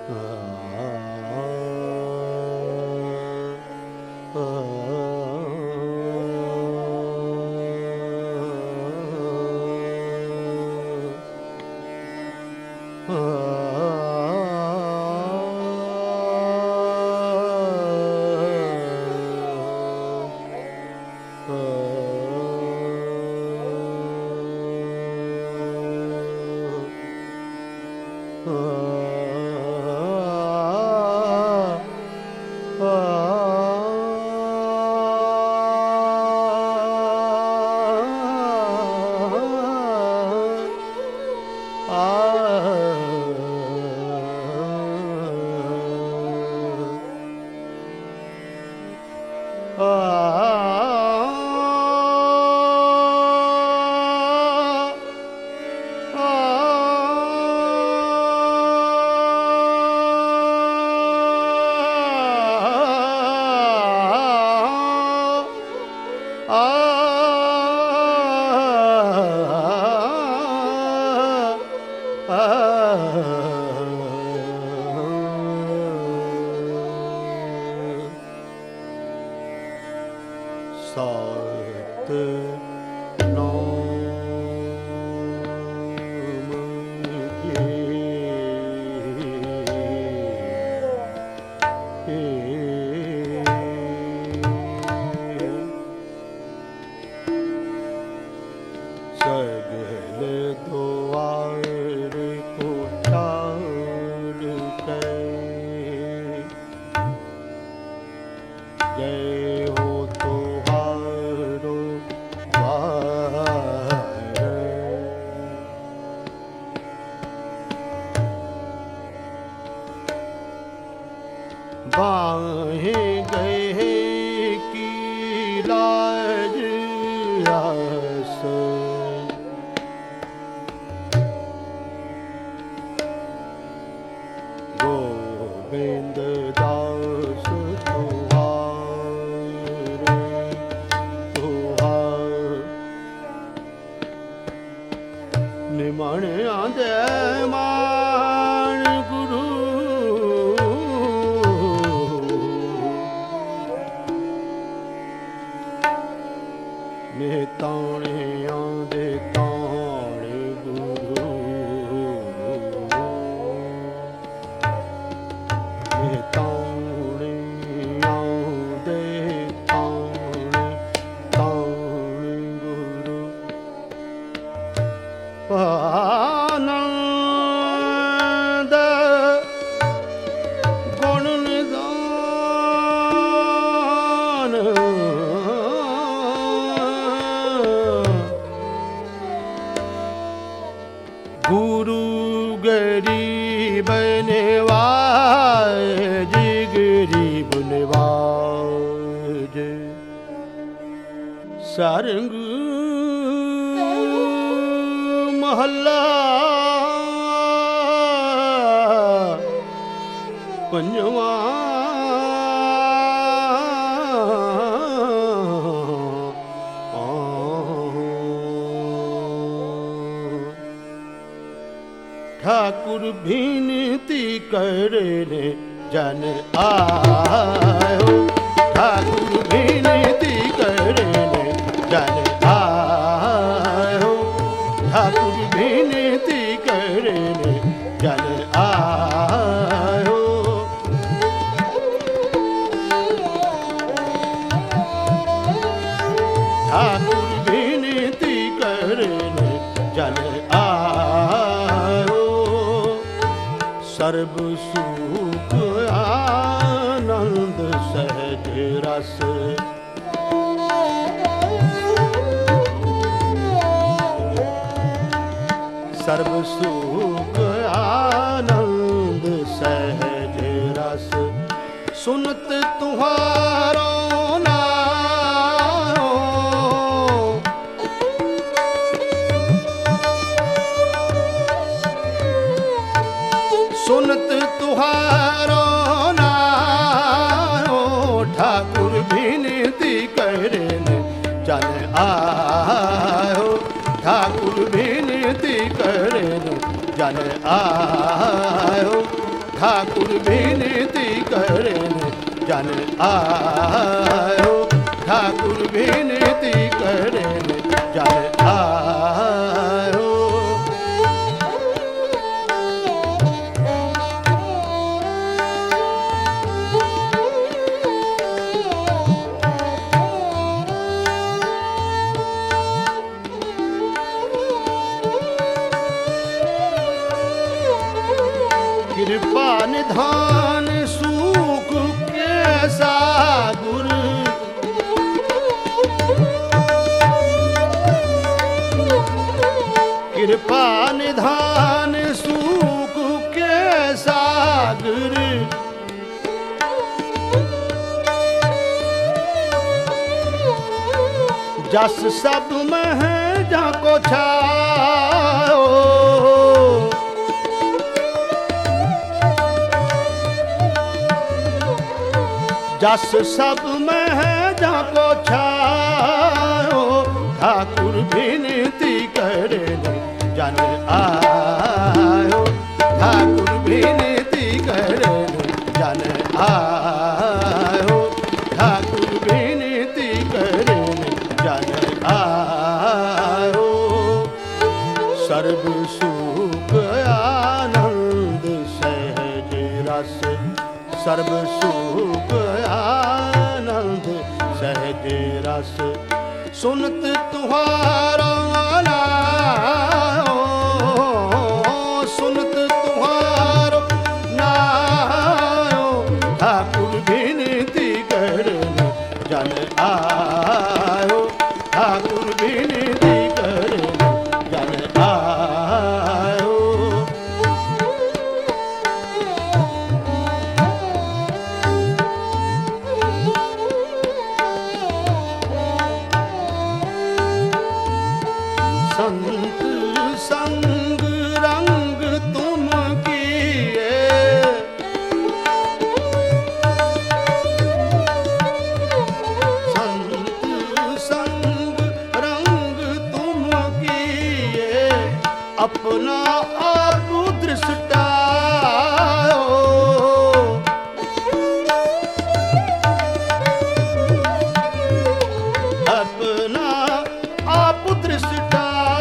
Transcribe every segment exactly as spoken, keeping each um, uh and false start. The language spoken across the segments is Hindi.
ਸਾਰੰਗ ਮਹੱਲਾ ਪੰਜਵਾਂ। ठाकुर बिनती करने जन आयो, ठाकुर बिनती करने जन आयो, ठाकुर बिनती करने जन आयो। ठाकुर बिनती करने जन आयो, सर्ब सुख आनंद सहज रस, सर्ब सुख आनंद सहज रस, सुनत तुम्हारो नाम, सुनत तुम्हारो नाम, ठाकुर बिनती करने जन आयो, ठाकुर बिनती करने जन आयो, ठाकुर विनती करें जन आयो, ठाकुर विनती करें जन आयो। कृपा निधान सुख कैसा गुर, कृपा निधान सुख कैसा गुर, जस सब में जाको छाओ, जस सब में है जाको छाओ, ठाकुर विनती करे जन आयो, ठाकुर विनती करे जन आयो, ठाकुर विनती करे जन आयो। सर्व सुख आनंद सहज रस, सर्व सुख आनंद सहज रस, सुनत तुम्हारा नाम, सुनत तुम्हारो नाम, ठाकुर विनती करे जन आयो, ठाकुर विनती करे जन आयो। संत संग रंग तुम किए, संत संग रंग तुम किए, अपना आप दृष्टाओ, अपना आप दृष्टा,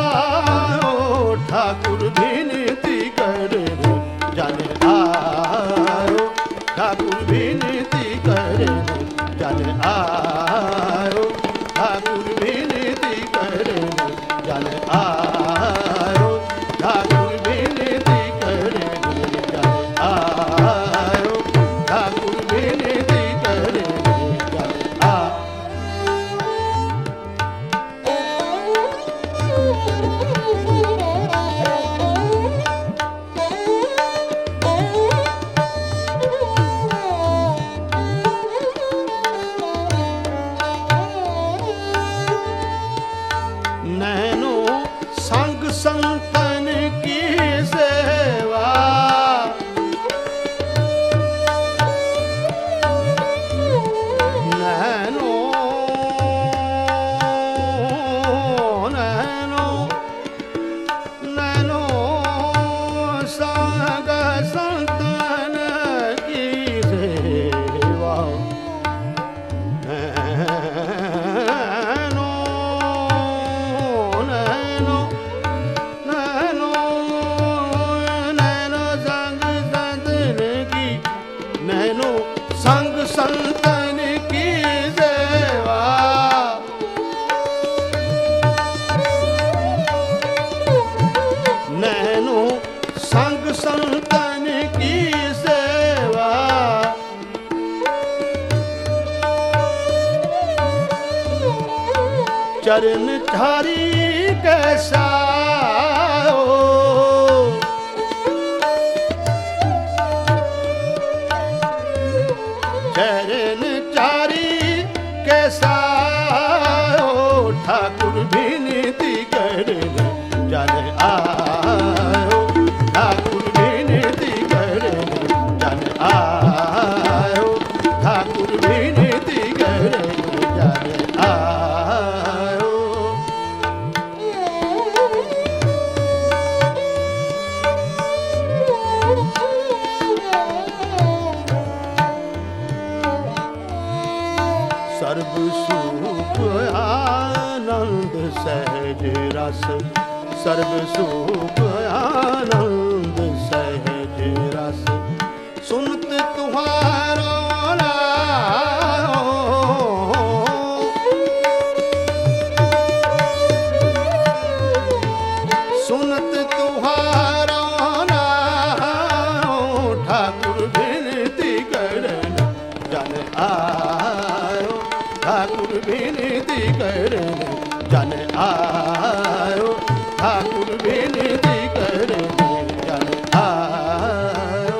ठाकुर विनती करे जन आयो, ठाकुर विनती करे जन आयो, ठाकुर विनती करे जन आयो, ठाकुर विनती करे जन आयो, ठाकुर विनती करे जन आयो। नैनो संग संतन की सेवा, नैनो नैनो नैनो संग संतन की सेवा, संग संतन की सेवा, नैनो संग संतन की सेवा, चरण थारी कैसा हो, चरण चारी कैसा हो, ठाकुर विनती करे जन आयो, ठाकुर विनती करे जन आयो, ठाकुर विनती करे जन आयो। सर्ब सुख आनंद सहज रस, सर्ब सुख आनंद सहज रस, सुनत तुम्हारो सुनत तुम्हारा नाम, ठाकुर विनती करन जन आयो, ठाकुर विनती करन जन आयो, ठाकुर विनती करन जन आयो।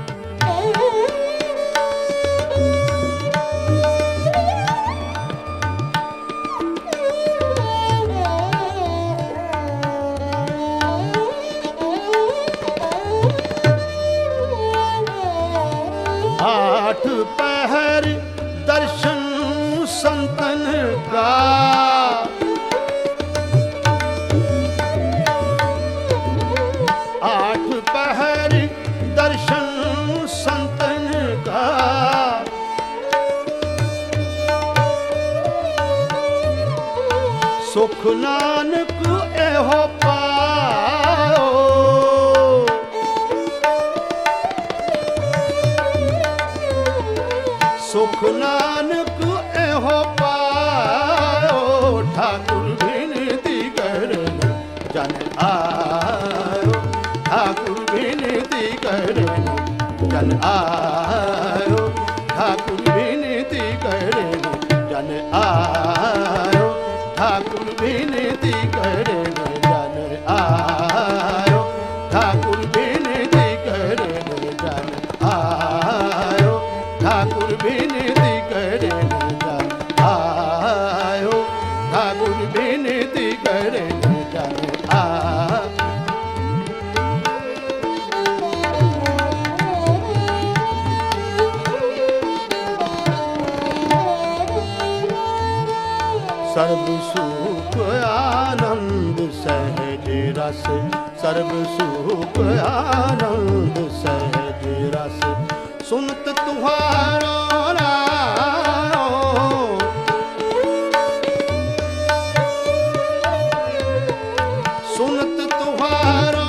आठ पहर दर्शन संतन का, आठ पहर दर्शन संतन का, सुख नानक एहो पाओ, सुख नानक एहो पाओ, ठाकुर विनती करन जन आयो, ठाकुर विनती करन जन आयो, ठाकुर विनती करन जन आयो, ठाकुर विनती करन जन आयो, ठाकुर विनती करन जन आयो, ठाकुर विनती करन जन आयो, ठाकुर विनती करन जन आयो। सर्ब सुख आनंद सहज रस, सर्ब सुख आनंद सहज रस, सुनत तुम्हारा नाम, सुनत तुम्हारा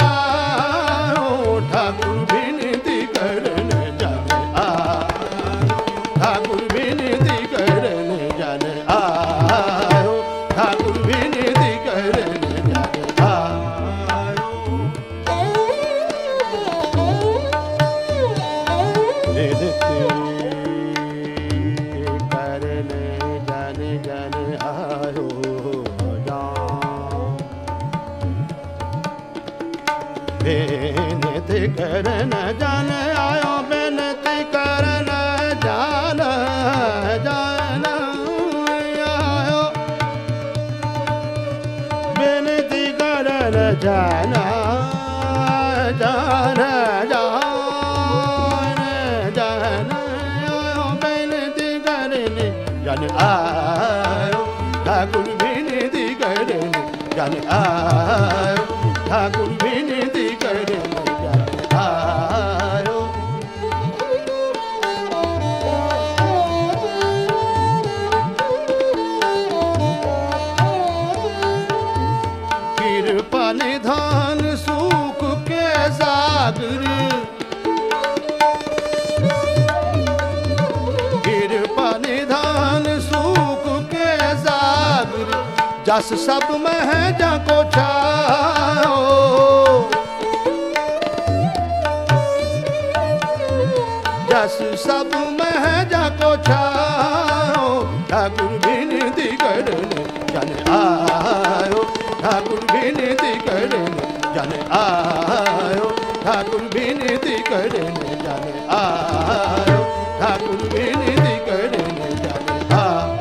नाम, ठाकुर विनती करन जन आयो, ठाकुर विनती करन जन आयो, ठाकुर विनती करन जन आयो। बेनती करन जन आयो, बेनती करन जन जन आयो, बेनती करन जन जन जन आयो, बेनती करन जन आयो, ठाकुर विनती करन जन आयो, ठाकुर विनती करन जन आयो। कृपा निधान सुख के सागर, कृपा निधान सुख के सागर, जस सब मह जाको छाओ, जस सब मह जाको छाओ, ठाकुर विनती करन जन आयो, ठाकुर विनती करन जन आयो, ठाकुर विनती करन जन आयो, ठाकुर विनती करन जन आयो।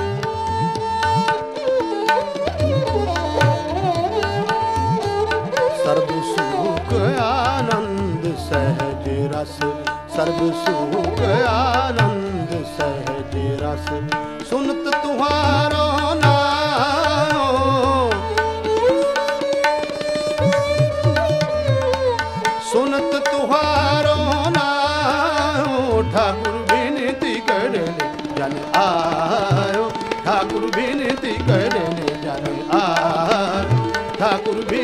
सर्ब सुख आनंद सहज रस, सर्ब सुख आनंद सहज रस, सुनत तुम्हारो नाम, सुनत तुम्हारो नाम, ठाकुर विनती करन जन आयो, गुर भी